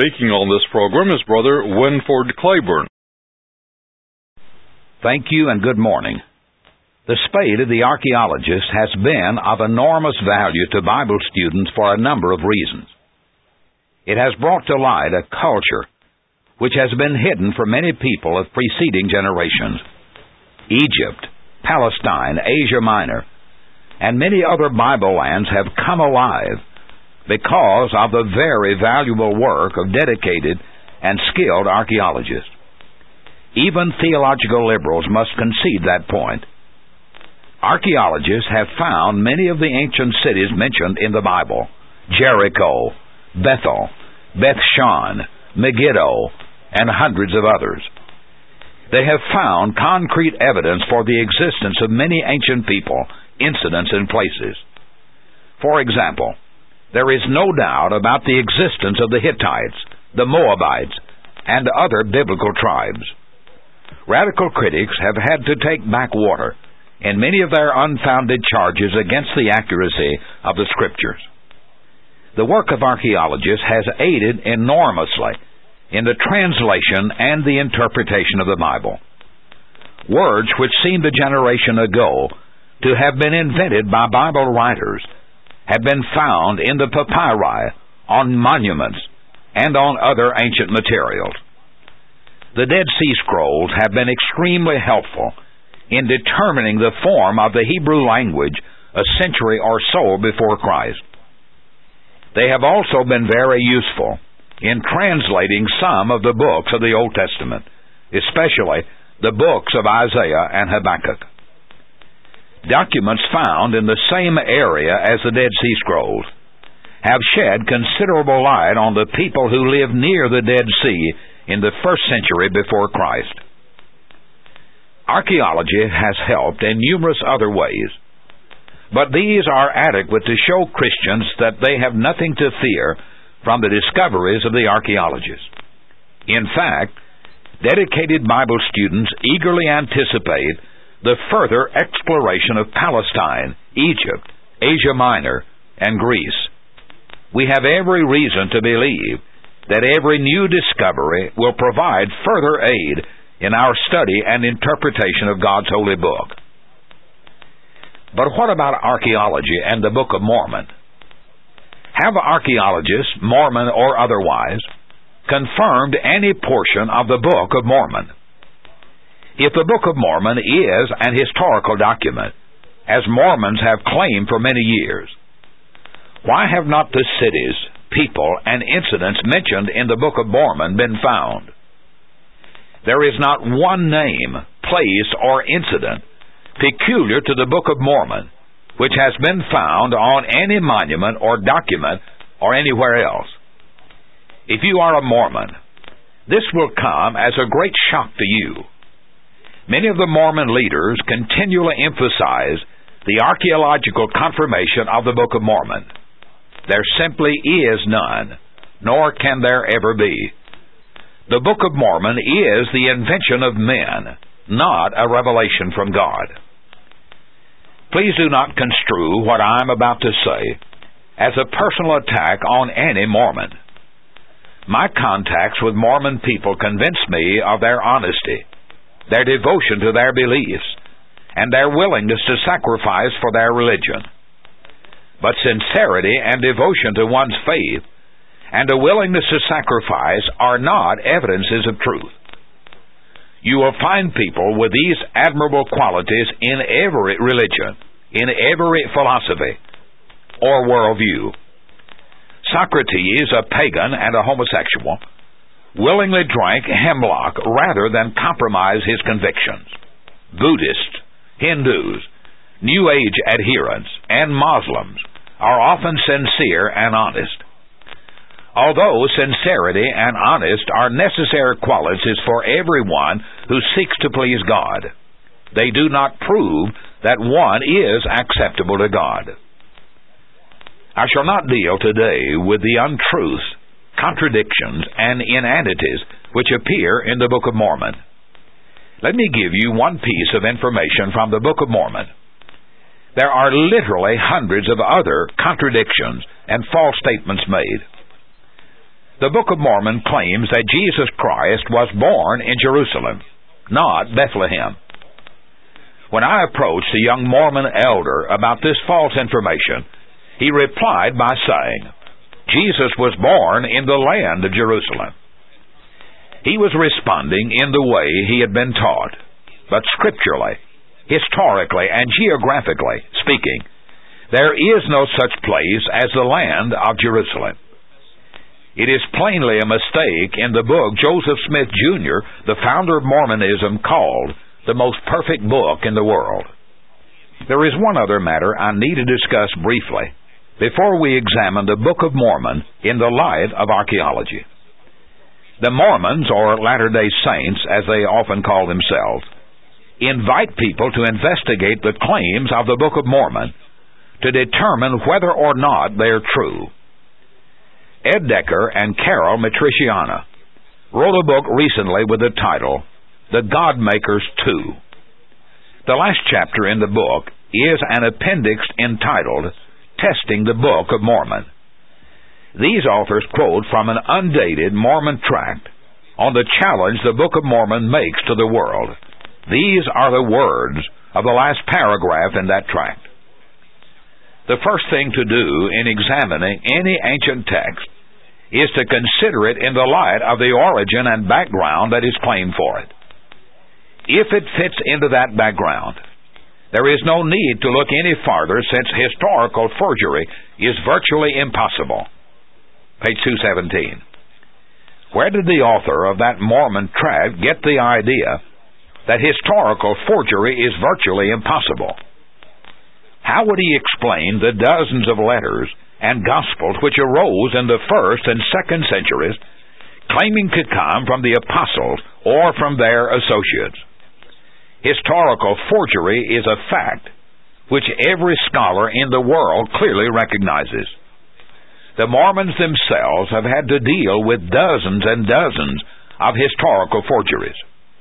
Speaking on this program is Brother Winford Claiborne. Thank you and good morning. The spade of the archaeologist has been of enormous value to Bible students for a number of reasons. It has brought to light a culture which has been hidden from many people of preceding generations. Egypt, Palestine, Asia Minor, and many other Bible lands have come alive because of the very valuable work of dedicated and skilled archaeologists. Even theological liberals must concede that point. Archaeologists have found many of the ancient cities mentioned in the Bible: Jericho, Bethel, Beth-shan, Megiddo, and hundreds of others. They have found concrete evidence for the existence of many ancient people, incidents, and places. For example, there is no doubt about the existence of the Hittites, the Moabites, and other biblical tribes. Radical critics have had to take back water in many of their unfounded charges against the accuracy of the Scriptures. The work of archaeologists has aided enormously in the translation and the interpretation of the Bible. Words which seemed a generation ago to have been invented by Bible writers have been found in the papyri, on monuments, and on other ancient materials. The Dead Sea Scrolls have been extremely helpful in determining the form of the Hebrew language a century or so before Christ. They have also been very useful in translating some of the books of the Old Testament, especially the books of Isaiah and Habakkuk. Documents found in the same area as the Dead Sea Scrolls have shed considerable light on the people who lived near the Dead Sea in the first century before Christ. Archaeology has helped in numerous other ways, but these are adequate to show Christians that they have nothing to fear from the discoveries of the archaeologists. In fact, dedicated Bible students eagerly anticipate the further exploration of Palestine, Egypt, Asia Minor, and Greece. We have every reason to believe that every new discovery will provide further aid in our study and interpretation of God's holy book. But what about archaeology and the Book of Mormon? Have archaeologists, Mormon or otherwise, confirmed any portion of the Book of Mormon? If the Book of Mormon is an historical document, as Mormons have claimed for many years, why have not the cities, people, and incidents mentioned in the Book of Mormon been found? There is not one name, place, or incident peculiar to the Book of Mormon which has been found on any monument or document or anywhere else. If you are a Mormon, this will come as a great shock to you. Many of the Mormon leaders continually emphasize the archaeological confirmation of the Book of Mormon. There simply is none, nor can there ever be. The Book of Mormon is the invention of men, not a revelation from God. Please do not construe what I am about to say as a personal attack on any Mormon. My contacts with Mormon people convince me of their honesty, their devotion to their beliefs, and their willingness to sacrifice for their religion. But sincerity and devotion to one's faith and a willingness to sacrifice are not evidences of truth. You will find people with these admirable qualities in every religion, in every philosophy or worldview. Socrates, a pagan and a homosexual, willingly drank hemlock rather than compromise his convictions. Buddhists, Hindus, New Age adherents, and Muslims are often sincere and honest. Although sincerity and honest are necessary qualities for everyone who seeks to please God, they do not prove that one is acceptable to God. I shall not deal today with the untruths, contradictions, and inanities which appear in the Book of Mormon. Let me give you one piece of information from the Book of Mormon. There are literally hundreds of other contradictions and false statements made. The Book of Mormon claims that Jesus Christ was born in Jerusalem, not Bethlehem. When I approached the young Mormon elder about this false information, he replied by saying, Jesus was born in the land of Jerusalem. He was responding in the way he had been taught, but scripturally, historically, and geographically speaking, there is no such place as the land of Jerusalem. It is plainly a mistake in the book Joseph Smith, Jr., the founder of Mormonism, called the most perfect book in the world. There is one other matter I need to discuss briefly before we examine the Book of Mormon in the light of archaeology. The Mormons, or Latter-day Saints, as they often call themselves, invite people to investigate the claims of the Book of Mormon to determine whether or not they are true. Ed Decker and Carol Matriciana wrote a book recently with the title, The Godmakers 2. The last chapter in the book is an appendix entitled, Testing the Book of Mormon. These authors quote from an undated Mormon tract on the challenge the Book of Mormon makes to the world. These are the words of the last paragraph in that tract. The first thing to do in examining any ancient text is to consider it in the light of the origin and background that is claimed for it. If it fits into that background, there is no need to look any farther, since historical forgery is virtually impossible. Page 217. Where did the author of that Mormon tract get the idea that historical forgery is virtually impossible? How would he explain the dozens of letters and Gospels which arose in the 1st and 2nd centuries, claiming to come from the apostles or from their associates? Historical forgery is a fact which every scholar in the world clearly recognizes. The Mormons themselves have had to deal with dozens and dozens of historical forgeries.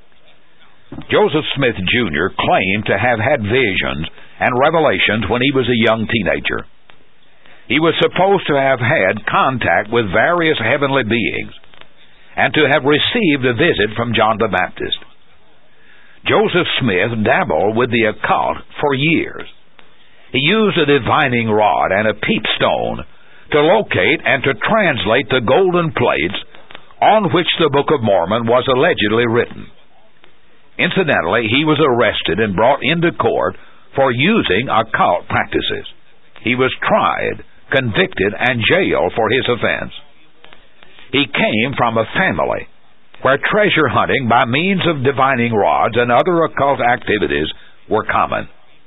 Joseph Smith, Jr. claimed to have had visions and revelations when he was a young teenager. He was supposed to have had contact with various heavenly beings and to have received a visit from John the Baptist. Joseph Smith dabbled with the occult for years. He used a divining rod and a peep stone to locate and to translate the golden plates on which the Book of Mormon was allegedly written. Incidentally, he was arrested and brought into court for using occult practices. He was tried, convicted, and jailed for his offense. He came from a family where treasure hunting by means of divining rods and other occult activities were common.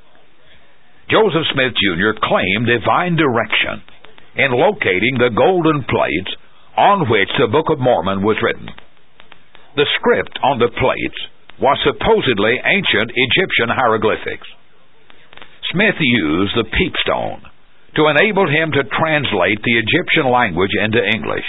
Joseph Smith, Jr. claimed divine direction in locating the golden plates on which the Book of Mormon was written. The script on the plates was supposedly ancient Egyptian hieroglyphics. Smith used the peep stone to enable him to translate the Egyptian language into English.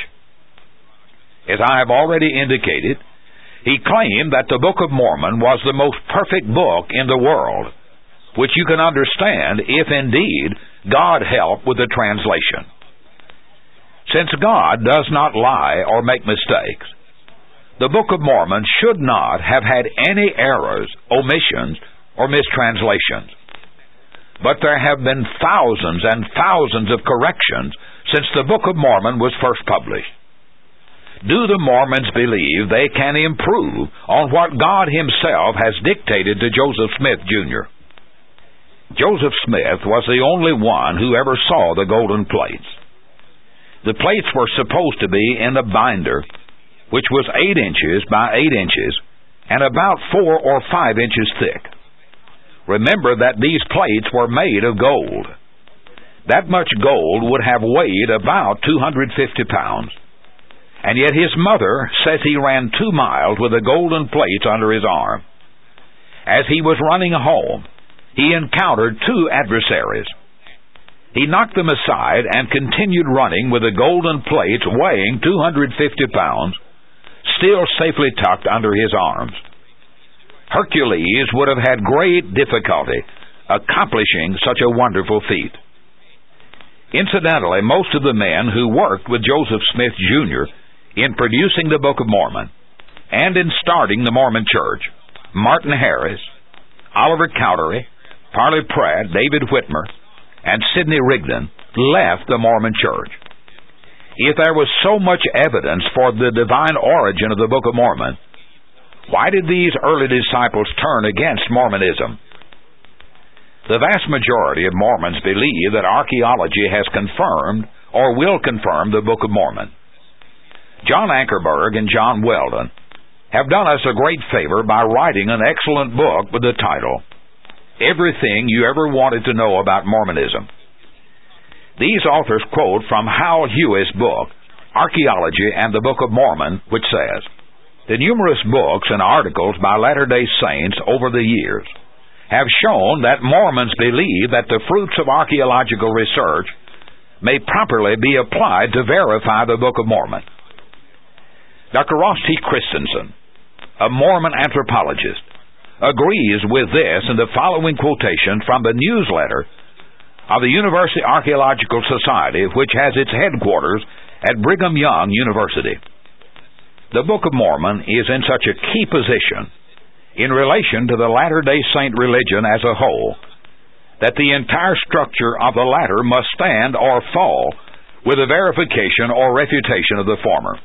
As I have already indicated, he claimed that the Book of Mormon was the most perfect book in the world, which you can understand if indeed God helped with the translation. Since God does not lie or make mistakes, the Book of Mormon should not have had any errors, omissions, or mistranslations. But there have been thousands and thousands of corrections since the Book of Mormon was first published. Do the Mormons believe they can improve on what God Himself has dictated to Joseph Smith, Jr.? Joseph Smith was the only one who ever saw the golden plates. The plates were supposed to be in a binder, which was 8 inches by 8 inches and about 4 or 5 inches thick. Remember that these plates were made of gold. That much gold would have weighed about 250 pounds. And yet his mother says he ran 2 miles with the golden plates under his arm. As he was running home, he encountered 2 adversaries. He knocked them aside and continued running with the golden plates weighing 250 pounds, still safely tucked under his arms. Hercules would have had great difficulty accomplishing such a wonderful feat. Incidentally, most of the men who worked with Joseph Smith, Jr. in producing the Book of Mormon and in starting the Mormon Church, Martin Harris, Oliver Cowdery, Parley Pratt, David Whitmer, and Sidney Rigdon left the Mormon Church. If there was so much evidence for the divine origin of the Book of Mormon, why did these early disciples turn against Mormonism? The vast majority of Mormons believe that archaeology has confirmed or will confirm the Book of Mormon. John Ankerberg and John Weldon have done us a great favor by writing an excellent book with the title, Everything You Ever Wanted to Know About Mormonism. These authors quote from Hal Hewitt's book, Archaeology and the Book of Mormon, which says, "The numerous books and articles by Latter-day Saints over the years have shown that Mormons believe that the fruits of archaeological research may properly be applied to verify the Book of Mormon." Dr. Ross T. Christensen, a Mormon anthropologist, agrees with this in the following quotation from the newsletter of the University Archaeological Society, which has its headquarters at Brigham Young University. The Book of Mormon is in such a key position in relation to the Latter-day Saint religion as a whole, that the entire structure of the latter must stand or fall with a verification or refutation of the former.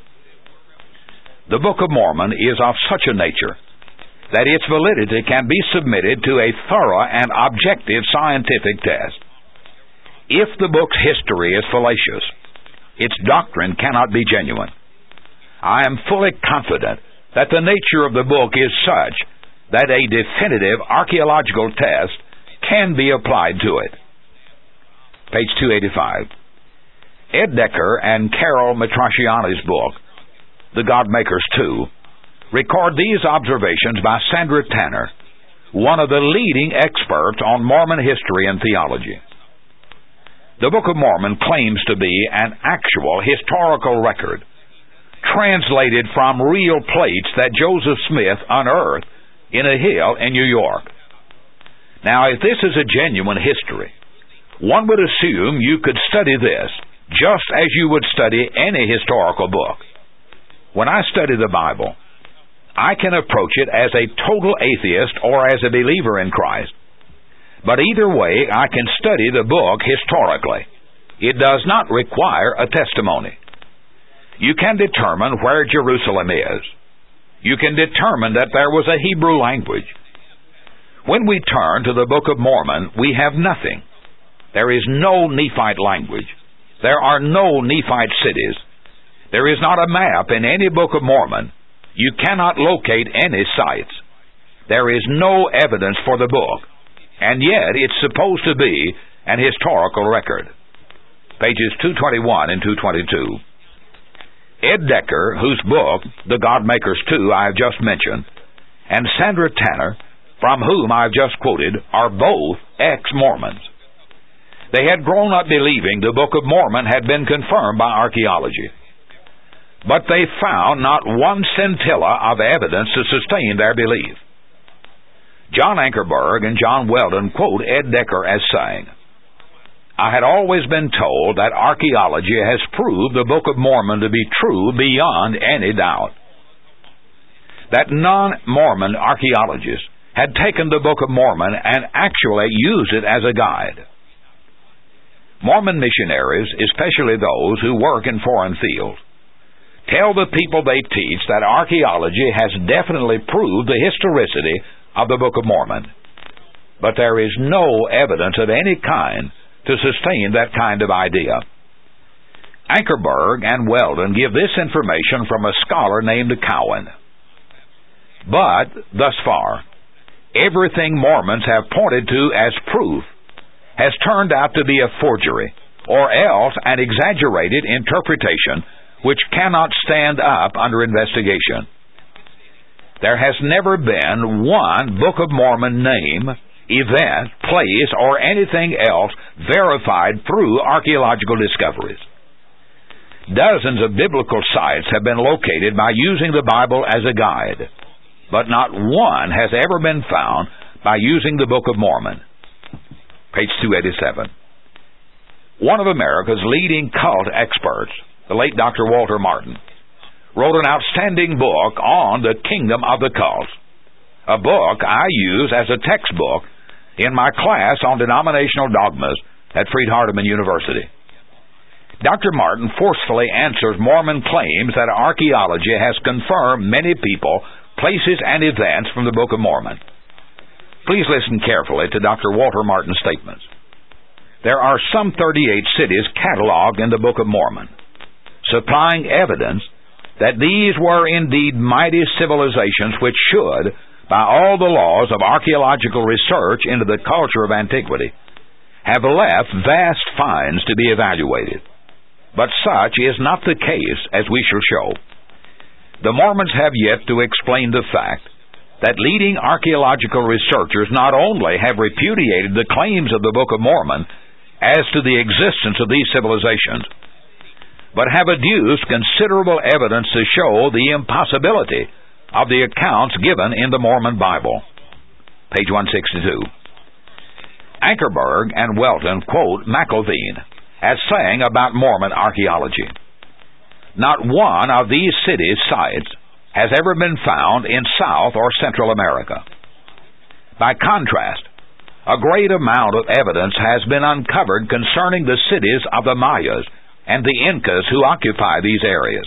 The Book of Mormon is of such a nature that its validity can be submitted to a thorough and objective scientific test. If the book's history is fallacious, its doctrine cannot be genuine. I am fully confident that the nature of the book is such that a definitive archaeological test can be applied to it. Page 285. Ed Decker and Carol Matrasciani's book, The Godmakers 2, record these observations by Sandra Tanner, one of the leading experts on Mormon history and theology. The Book of Mormon claims to be an actual historical record, translated from real plates that Joseph Smith unearthed in a hill in New York. Now, if this is a genuine history, one would assume you could study this just as you would study any historical book. When I study the Bible, I can approach it as a total atheist or as a believer in Christ. But either way, I can study the book historically. It does not require a testimony. You can determine where Jerusalem is. You can determine that there was a Hebrew language. When we turn to the Book of Mormon, we have nothing. There is no Nephite language. There are no Nephite cities. There is not a map in any Book of Mormon. You cannot locate any sites. There is no evidence for the book, and yet it's supposed to be an historical record. Pages 221 and 222. Ed Decker, whose book, The Godmakers 2, I have just mentioned, and Sandra Tanner, from whom I have just quoted, are both ex-Mormons. They had grown up believing the Book of Mormon had been confirmed by archaeology, but they found not one scintilla of evidence to sustain their belief. John Ankerberg and John Weldon quote Ed Decker as saying, "I had always been told that archaeology has proved the Book of Mormon to be true beyond any doubt. That non-Mormon archaeologists had taken the Book of Mormon and actually used it as a guide. Mormon missionaries, especially those who work in foreign fields, tell the people they teach that archaeology has definitely proved the historicity of the Book of Mormon. But there is no evidence of any kind to sustain that kind of idea." Ankerberg and Weldon give this information from a scholar named Cowan. But, thus far, everything Mormons have pointed to as proof has turned out to be a forgery, or else an exaggerated interpretation which cannot stand up under investigation. There has never been one Book of Mormon name, event, place, or anything else verified through archaeological discoveries. Dozens of biblical sites have been located by using the Bible as a guide, but not one has ever been found by using the Book of Mormon. Page 287. One of America's leading cult experts, the late Dr. Walter Martin, wrote an outstanding book on the kingdom of the cults, a book I use as a textbook in my class on denominational dogmas at Freed-Hardeman University. Dr. Martin forcefully answers Mormon claims that archaeology has confirmed many people, places, and events from the Book of Mormon. Please listen carefully to Dr. Walter Martin's statements. There are some 38 cities cataloged in the Book of Mormon, supplying evidence that these were indeed mighty civilizations which should, by all the laws of archaeological research into the culture of antiquity, have left vast finds to be evaluated. But such is not the case, as we shall show. The Mormons have yet to explain the fact that leading archaeological researchers not only have repudiated the claims of the Book of Mormon as to the existence of these civilizations, but have adduced considerable evidence to show the impossibility of the accounts given in the Mormon Bible. Page 162. Ankerberg and Welton quote McIlveen as saying about Mormon archaeology, "Not one of these cities' sites has ever been found in South or Central America. By contrast, a great amount of evidence has been uncovered concerning the cities of the Mayas and the Incas who occupy these areas.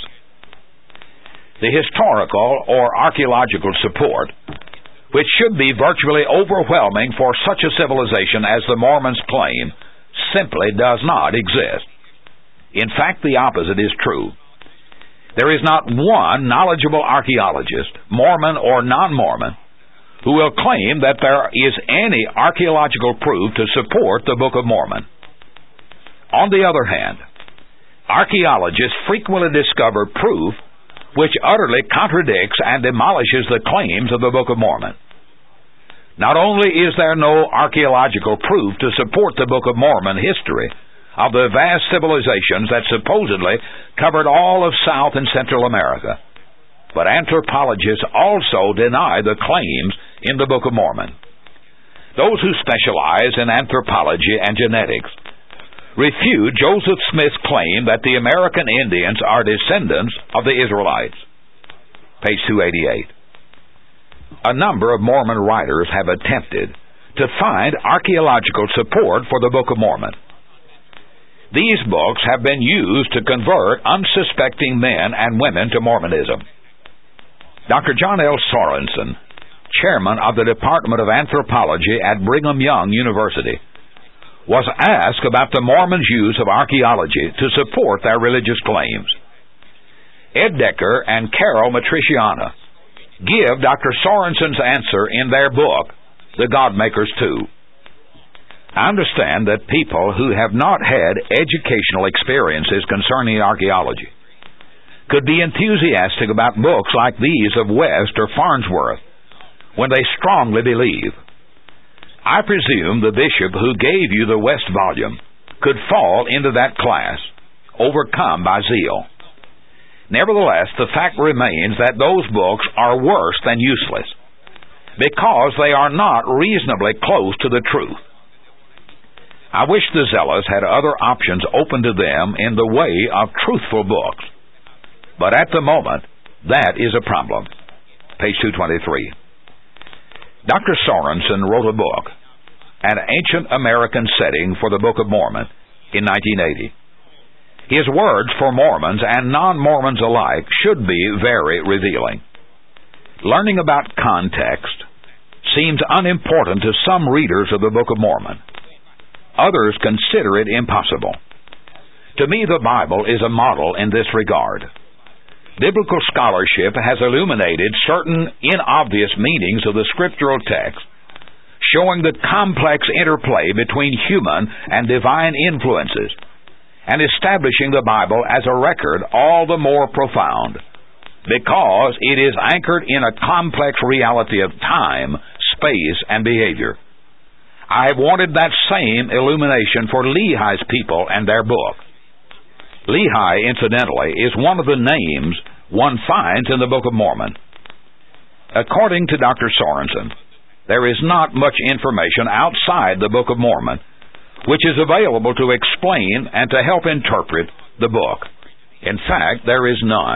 The historical or archaeological support, which should be virtually overwhelming for such a civilization as the Mormons claim, simply does not exist. In fact, the opposite is true. There is not one knowledgeable archaeologist, Mormon or non-Mormon, who will claim that there is any archaeological proof to support the Book of Mormon. On the other hand, archaeologists frequently discover proof which utterly contradicts and demolishes the claims of the Book of Mormon. Not only is there no archaeological proof to support the Book of Mormon history of the vast civilizations that supposedly covered all of South and Central America, but anthropologists also deny the claims in the Book of Mormon. Those who specialize in anthropology and genetics refute Joseph Smith's claim that the American Indians are descendants of the Israelites. Page 288. A number of Mormon writers have attempted to find archaeological support for the Book of Mormon. These books have been used to convert unsuspecting men and women to Mormonism. Dr. John L. Sorensen, chairman of the Department of Anthropology at Brigham Young University, was asked about the Mormons' use of archaeology to support their religious claims. Ed Decker and Carol Matriciana give Dr. Sorensen's answer in their book, The Godmakers 2. I understand that people who have not had educational experiences concerning archaeology could be enthusiastic about books like these of West or Farnsworth when they strongly believe. I presume the bishop who gave you the West volume could fall into that class, overcome by zeal. Nevertheless, the fact remains that those books are worse than useless, because they are not reasonably close to the truth. I wish the zealous had other options open to them in the way of truthful books, but at the moment, that is a problem. Page 223. Dr. Sorensen wrote a book, An Ancient American Setting for the Book of Mormon, in 1980. His words for Mormons and non-Mormons alike should be very revealing. Learning about context seems unimportant to some readers of the Book of Mormon. Others consider it impossible. To me, the Bible is a model in this regard. Biblical scholarship has illuminated certain inobvious meanings of the scriptural text, showing the complex interplay between human and divine influences, and establishing the Bible as a record all the more profound, because it is anchored in a complex reality of time, space, and behavior. I have wanted that same illumination for Lehi's people and their book. Lehi, incidentally, is one of the names one finds in the Book of Mormon. According to Dr. Sorensen, there is not much information outside the Book of Mormon which is available to explain and to help interpret the book. In fact, there is none,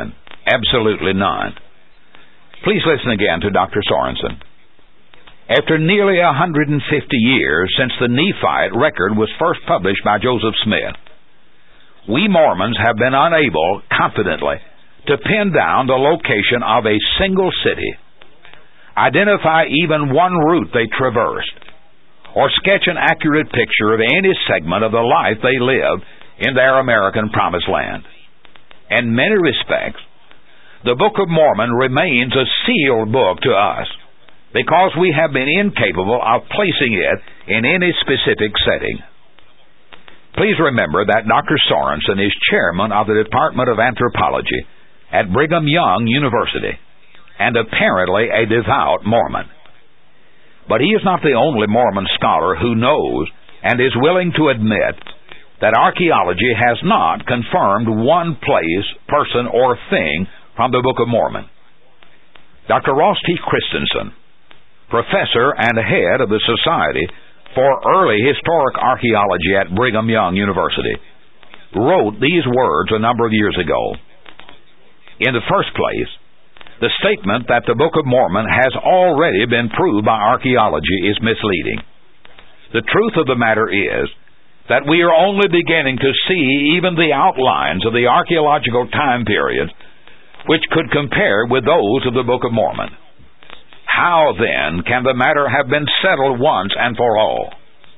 Absolutely none. Please listen again to Dr. Sorensen. After nearly 150 years since the Nephite record was first published by Joseph Smith, we Mormons have been unable, confidently, to pin down the location of a single city, identify even one route they traversed, or sketch an accurate picture of any segment of the life they lived in their American Promised Land. In many respects, the Book of Mormon remains a sealed book to us because we have been incapable of placing it in any specific setting. Please remember that Dr. Sorensen is chairman of the Department of Anthropology at Brigham Young University and apparently a devout Mormon. But he is not the only Mormon scholar who knows and is willing to admit that archaeology has not confirmed one place, person, or thing from the Book of Mormon. Dr. Ross T. Christensen, professor and head of the Society for Early Historic Archaeology at Brigham Young University, wrote these words a number of years ago. In the first place, the statement that the Book of Mormon has already been proved by archaeology is misleading. The truth of the matter is that we are only beginning to see even the outlines of the archaeological time periods which could compare with those of the Book of Mormon. How, then, can the matter have been settled once and for all?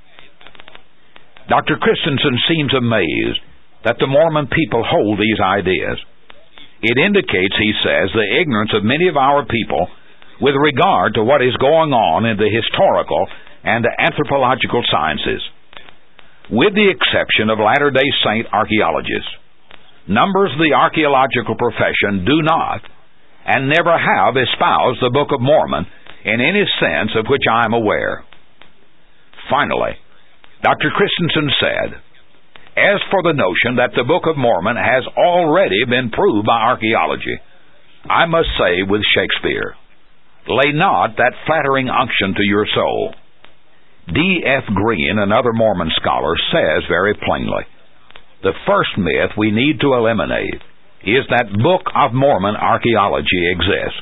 Dr. Christensen seems amazed that the Mormon people hold these ideas. It indicates, he says, the ignorance of many of our people with regard to what is going on in the historical and anthropological sciences. With the exception of Latter-day Saint archaeologists, numbers of the archaeological profession do not and never have espoused the Book of Mormon in any sense of which I am aware. Finally, Dr. Christensen said, as for the notion that the Book of Mormon has already been proved by archaeology, I must say with Shakespeare, lay not that flattering unction to your soul. D.F. Green, another Mormon scholar, says very plainly, the first myth we need to eliminate is that Book of Mormon archaeology exists.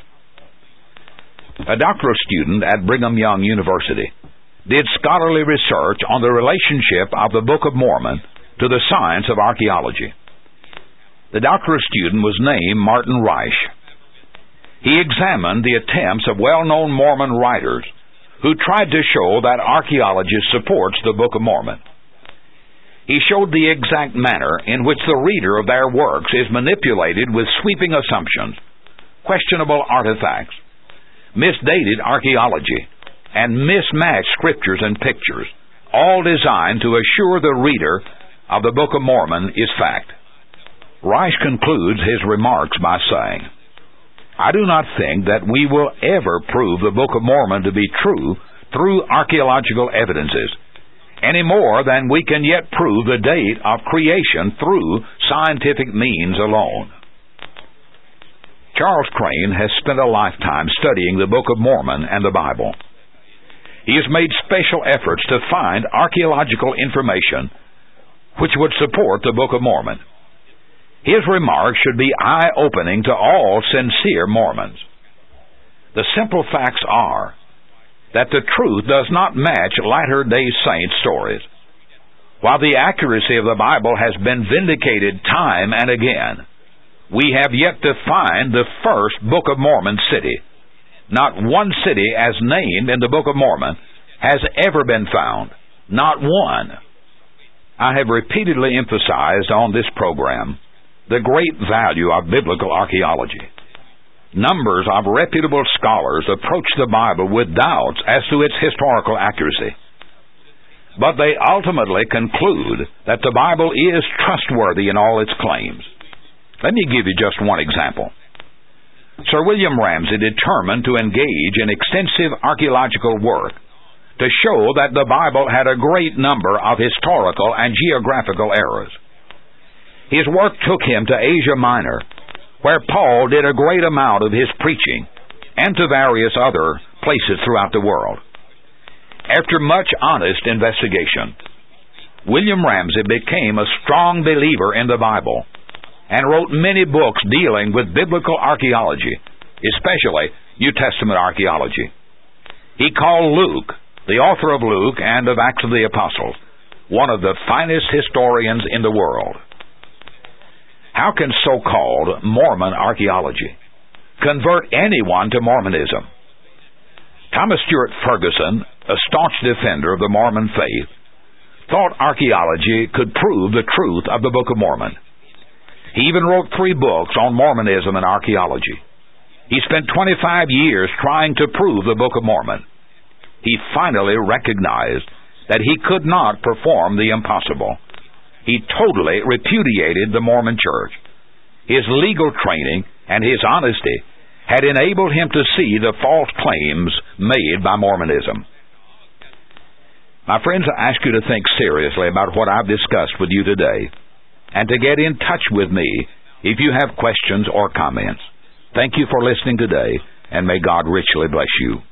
A doctoral student at Brigham Young University did scholarly research on the relationship of the Book of Mormon to the science of archaeology. The doctoral student was named Martin Reich. He examined the attempts of well-known Mormon writers who tried to show that archaeology supports the Book of Mormon. He showed the exact manner in which the reader of their works is manipulated with sweeping assumptions, questionable artifacts, misdated archaeology, and mismatched scriptures and pictures, all designed to assure the reader of the Book of Mormon is fact. Reich concludes his remarks by saying, I do not think that we will ever prove the Book of Mormon to be true through archaeological evidences, any more than we can yet prove the date of creation through scientific means alone. Charles Crane has spent a lifetime studying the Book of Mormon and the Bible. He has made special efforts to find archaeological information which would support the Book of Mormon. His remarks should be eye-opening to all sincere Mormons. The simple facts are that the truth does not match Latter-day Saint stories. While the accuracy of the Bible has been vindicated time and again, we have yet to find the first Book of Mormon city. Not one city as named in the Book of Mormon has ever been found. Not one. I have repeatedly emphasized on this program the great value of biblical archaeology. Numbers of reputable scholars approach the Bible with doubts as to its historical accuracy. But they ultimately conclude that the Bible is trustworthy in all its claims. Let me give you just one example. Sir William Ramsay determined to engage in extensive archaeological work to show that the Bible had a great number of historical and geographical errors. His work took him to Asia Minor, where Paul did a great amount of his preaching, and to various other places throughout the world. After much honest investigation, William Ramsay became a strong believer in the Bible and wrote many books dealing with biblical archaeology, especially New Testament archaeology. He called Luke, the author of Luke and of Acts of the Apostles, one of the finest historians in the world. How can so-called Mormon archaeology convert anyone to Mormonism? Thomas Stuart Ferguson, a staunch defender of the Mormon faith, thought archaeology could prove the truth of the Book of Mormon. He even wrote 3 books on Mormonism and archaeology. He spent 25 years trying to prove the Book of Mormon. He finally recognized that he could not perform the impossible. He totally repudiated the Mormon Church. His legal training and his honesty had enabled him to see the false claims made by Mormonism. My friends, I ask you to think seriously about what I've discussed with you today, and to get in touch with me if you have questions or comments. Thank you for listening today, and may God richly bless you.